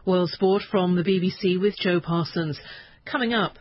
World Sport from the BBC with Joe Parsons. Coming up.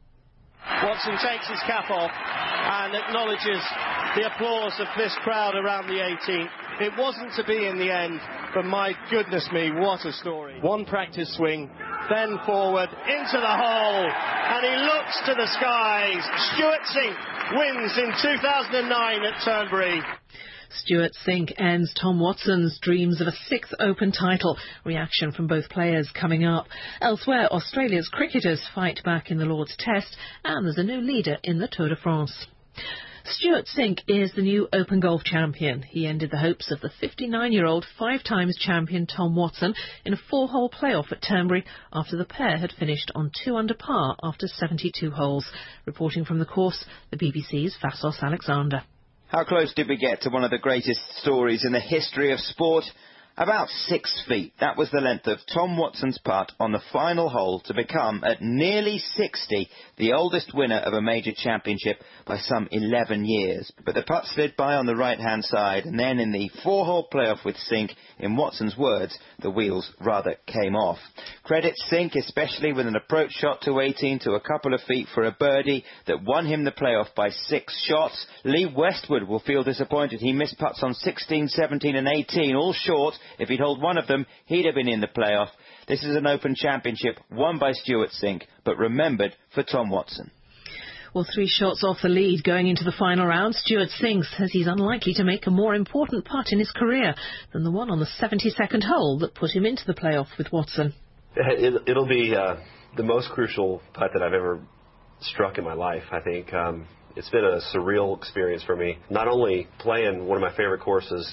Watson takes his cap off and acknowledges the applause of this crowd around the 18th. It wasn't to be in the end, but my goodness me, what a story. One practice swing, then forward, into the hole, and he looks to the skies. Stuart Sink wins in 2009 at Turnberry. Stuart Sink ends Tom Watson's dreams of a sixth Open title. Reaction from both players coming up. Elsewhere, Australia's cricketers fight back in the Lord's Test, and there's a new leader in the Tour de France. Stuart Sink is the new Open golf champion. He ended the hopes of the 59-year-old five-times champion Tom Watson in a four-hole playoff at Turnberry after the pair had finished on 2 under par after 72 holes. Reporting from the course, the BBC's Vassos Alexander. How close did we get to one of the greatest stories in the history of sport? About 6 feet. That was the length of Tom Watson's putt on the final hole to become, at nearly 60, the oldest winner of a major championship by some 11 years. But the putt slid by on the right-hand side, and then in the four-hole playoff with Sink, in Watson's words, the wheels rather came off. Credit Sink, especially with an approach shot to 18 to a couple of feet for a birdie that won him the playoff by 6 shots. Lee Westwood will feel disappointed. He missed putts on 16, 17 and 18, all short. If he'd held one of them, he'd have been in the playoff. This is an Open Championship won by Stuart Sink, but remembered for Tom Watson. Well, 3 shots off the lead going into the final round. Stuart Sink says he's unlikely to make a more important putt in his career than the one on the 72nd hole that put him into the playoff with Watson. It'll be the most crucial putt that I've ever struck in my life, I think. It's been a surreal experience for me. Not only playing one of my favorite courses,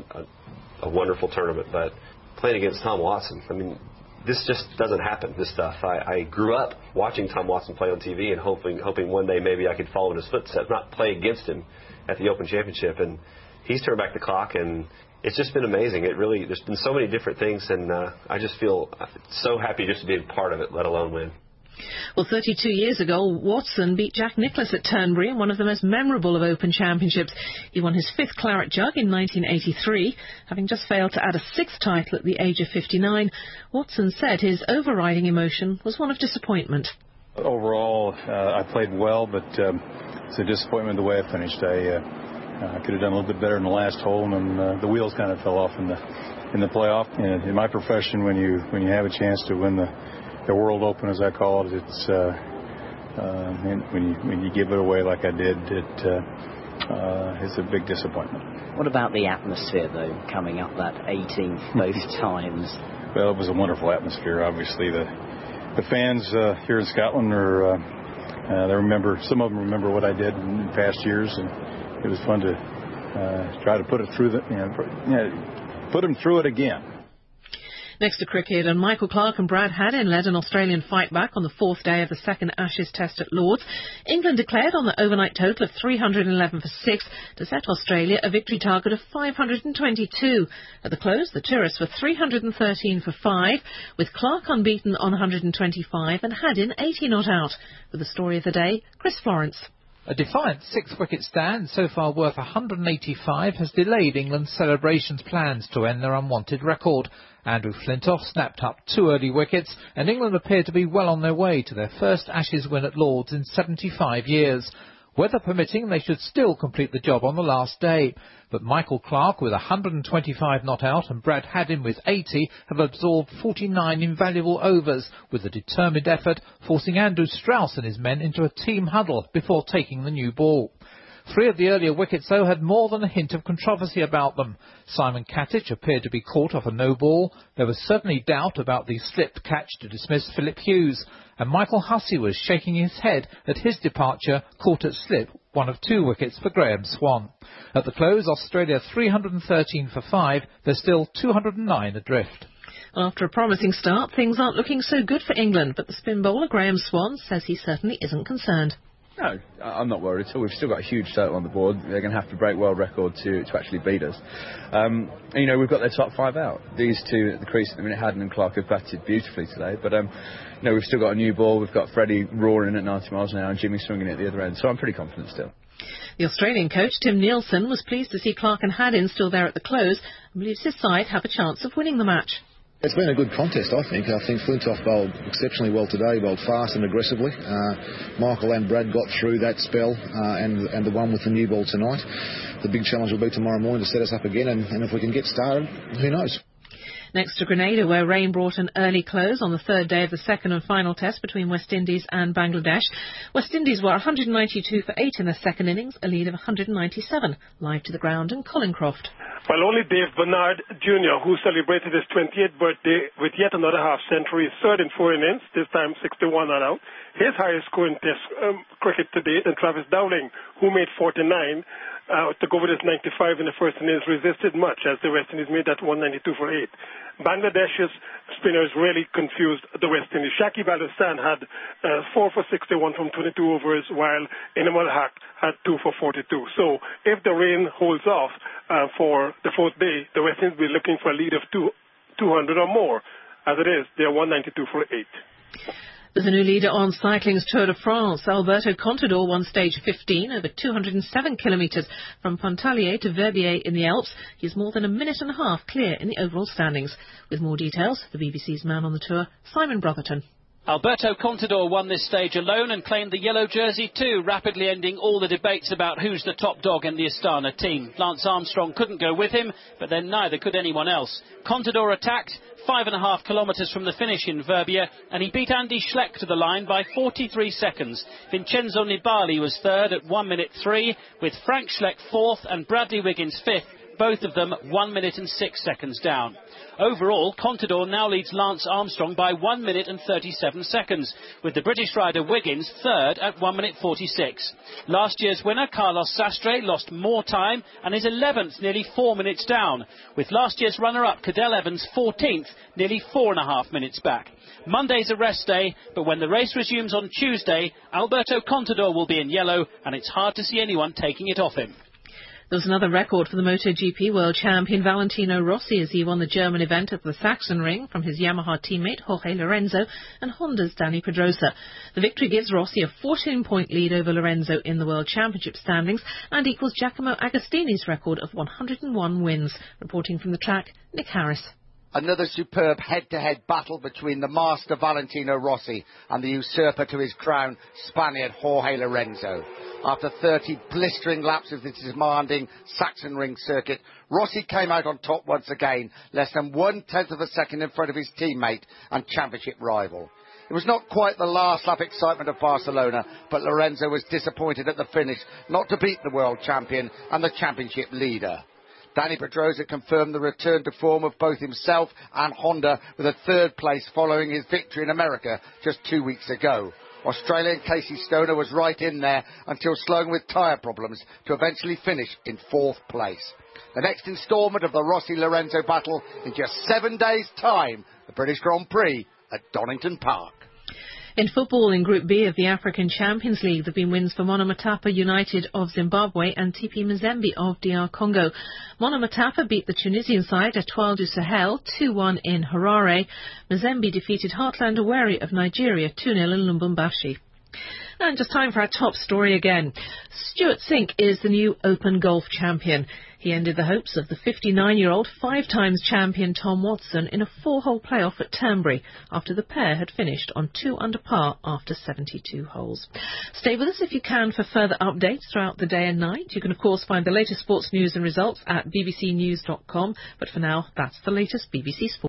a wonderful tournament, but playing against Tom Watson. I mean, this just doesn't happen, this stuff. I grew up watching Tom Watson play on TV and hoping one day maybe I could follow in his footsteps, not play against him at the Open Championship. And he's turned back the clock, and it's just been amazing. There's been so many different things, and I just feel so happy just to be a part of it, let alone win. Well, 32 years ago, Watson beat Jack Nicklaus at Turnberry in one of the most memorable of Open Championships. He won his 5th Claret Jug in 1983, having just failed to add a 6th title at the age of 59. Watson said his overriding emotion was one of disappointment. Overall, I played well, but it's a disappointment the way I finished. I could have done a little bit better in the last hole, and the wheels kind of fell off in the playoff. And in my profession, when you have a chance to win the World Open, as I call it, it's when you give it away like I did, it's a big disappointment. What about the atmosphere, though, coming up that 18th both times? Well, it was a wonderful atmosphere. Obviously, the fans here in Scotland they remember. Some of them remember what I did in past years, and it was fun to try to put it through put them through it again. Next to cricket, and Michael Clarke and Brad Haddin led an Australian fight back on the 4th day of the 2nd Ashes Test at Lords. England declared on the overnight total of 311 for 6 to set Australia a victory target of 522. At the close, the tourists were 313 for 5, with Clarke unbeaten on 125 and Haddin 80 not out. With the story of the day, Chris Florence. A defiant 6-wicket stand, so far worth 185, has delayed England's celebrations plans to end their unwanted record. Andrew Flintoff snapped up 2 early wickets, and England appear to be well on their way to their first Ashes win at Lords in 75 years. Weather permitting, they should still complete the job on the last day. But Michael Clarke with 125 not out and Brad Haddin with 80 have absorbed 49 invaluable overs, with a determined effort forcing Andrew Strauss and his men into a team huddle before taking the new ball. 3 of the earlier wickets, though, had more than a hint of controversy about them. Simon Katich appeared to be caught off a no ball. There was certainly doubt about the slipped catch to dismiss Philip Hughes. And Michael Hussey was shaking his head at his departure, caught at slip, one of 2 wickets for Graham Swan. At the close, Australia 313 for 5. They're still 209 adrift. After a promising start, things aren't looking so good for England, but the spin bowler Graham Swan says he certainly isn't concerned. No, I'm not worried at all. We've still got a huge total on the board. They're going to have to break world record to actually beat us. We've got their top 5 out. These 2 at the crease at the minute, Haddin and Clarke, have batted beautifully today. But, we've still got a new ball. We've got Freddie roaring at 90 miles an hour and Jimmy swinging at the other end. So I'm pretty confident still. The Australian coach, Tim Nielsen, was pleased to see Clarke and Haddin still there at the close and believes his side have a chance of winning the match. It's been a good contest, I think. I think Flintoff bowled exceptionally well today, bowled fast and aggressively. Michael and Brad got through that spell and the one with the new ball tonight. The big challenge will be tomorrow morning to set us up again, and if we can get started, who knows? Next to Grenada, where rain brought an early close on the third day of the second and final test between West Indies and Bangladesh. West Indies were 192 for 8 in the second innings, a lead of 197. Live to the ground in Colin Croft. Well, only Dave Bernard Jr., who celebrated his 28th birthday with yet another half-century, third in 4 innings, this time 61 not out. His highest score in Test cricket to date, and Travis Dowling, who made 49, to go with his 95 in the first innings, resisted much as the West Indies made that 192 for 8. Bangladesh's spinners really confused the West Indies. Shakib Al Hassan had 4 for 61 from 22 overs, while Inamal Haq had 2 for 42. So if the rain holds off for the fourth day, the West Indies will be looking for a lead of 200 or more. As it is, they are 192 for 8. There's a new leader on cycling's Tour de France. Alberto Contador won stage 15 over 207 kilometres from Pontarlier to Verbier in the Alps. He's more than a minute and a half clear in the overall standings. With more details, the BBC's man on the tour, Simon Brotherton. Alberto Contador won this stage alone and claimed the yellow jersey too, rapidly ending all the debates about who's the top dog in the Astana team. Lance Armstrong couldn't go with him, but then neither could anyone else. Contador attacked 5.5 kilometres from the finish in Verbier, and he beat Andy Schleck to the line by 43 seconds. Vincenzo Nibali was third at 1 minute 3, with Frank Schleck fourth and Bradley Wiggins fifth, both of them 1 minute and 6 seconds down. Overall, Contador now leads Lance Armstrong by 1 minute and 37 seconds, with the British rider Wiggins third at 1 minute 46. Last year's winner, Carlos Sastre, lost more time and is 11th, nearly 4 minutes down, with last year's runner-up Cadel Evans 14th, nearly 4.5 minutes back. Monday's a rest day, but when the race resumes on Tuesday, Alberto Contador will be in yellow, and it's hard to see anyone taking it off him. There was another record for the MotoGP world champion Valentino Rossi as he won the German event at the Sachsenring from his Yamaha teammate Jorge Lorenzo and Honda's Dani Pedrosa. The victory gives Rossi a 14-point lead over Lorenzo in the World Championship standings and equals Giacomo Agostini's record of 101 wins. Reporting from the track, Nick Harris. Another superb head-to-head battle between the master Valentino Rossi and the usurper to his crown, Spaniard Jorge Lorenzo. After 30 blistering laps of this demanding Sachsenring circuit, Rossi came out on top once again, less than 1/10 of a second in front of his teammate and championship rival. It was not quite the last lap excitement of Barcelona, but Lorenzo was disappointed at the finish not to beat the world champion and the championship leader. Dani Pedrosa confirmed the return to form of both himself and Honda with a third place following his victory in America just 2 weeks ago. Australian Casey Stoner was right in there until slowing with tyre problems to eventually finish in 4th place. The next instalment of the Rossi-Lorenzo battle in just 7 days' time, the British Grand Prix at Donington Park. In football, in Group B of the African Champions League, there have been wins for Monomatapa United of Zimbabwe and TP Mazembe of DR Congo. Monomatapa beat the Tunisian side Etoile du Sahel 2-1 in Harare. Mazembe defeated Heartland Owerri of Nigeria 2-0 in Lubumbashi. And just time for our top story again. Stuart Sink is the new Open Golf champion. He ended the hopes of the 59-year-old 5-times champion Tom Watson in a 4-hole playoff at Turnberry after the pair had finished on 2 under par after 72 holes. Stay with us if you can for further updates throughout the day and night. You can of course find the latest sports news and results at bbcnews.com. But for now, that's the latest BBC Sport.